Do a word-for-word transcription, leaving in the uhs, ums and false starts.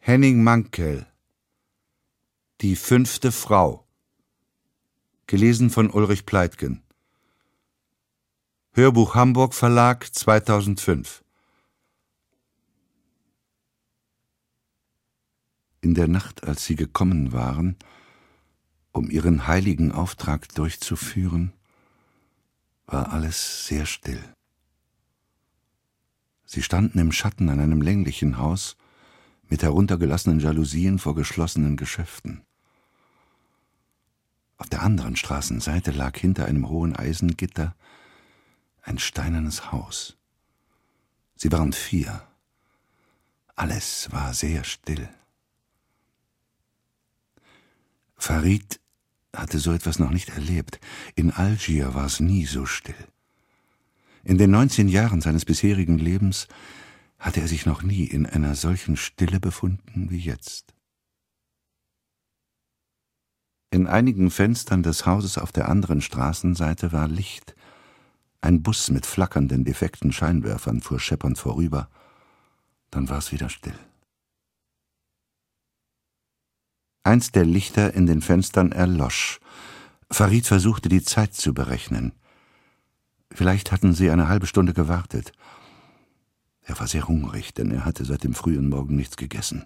Henning Mankell. Die fünfte Frau. Gelesen von Ulrich Pleitgen. Hörbuch Hamburg Verlag zweitausendfünf. In der Nacht, als sie gekommen waren, um ihren heiligen Auftrag durchzuführen, war alles sehr still. Sie standen im Schatten an einem länglichen Haus mit heruntergelassenen Jalousien vor geschlossenen Geschäften. Auf der anderen Straßenseite lag hinter einem hohen Eisengitter ein steinernes Haus. Sie waren vier. Alles war sehr still. Farid hatte so etwas noch nicht erlebt. In Algier war es nie so still. In den neunzehn Jahren seines bisherigen Lebens hatte er sich noch nie in einer solchen Stille befunden wie jetzt. In einigen Fenstern des Hauses auf der anderen Straßenseite war Licht. Ein Bus mit flackernden, defekten Scheinwerfern fuhr scheppernd vorüber. Dann war es wieder still. Eins der Lichter in den Fenstern erlosch. Farid versuchte, die Zeit zu berechnen. Vielleicht hatten sie eine halbe Stunde gewartet. Er war sehr hungrig, denn er hatte seit dem frühen Morgen nichts gegessen.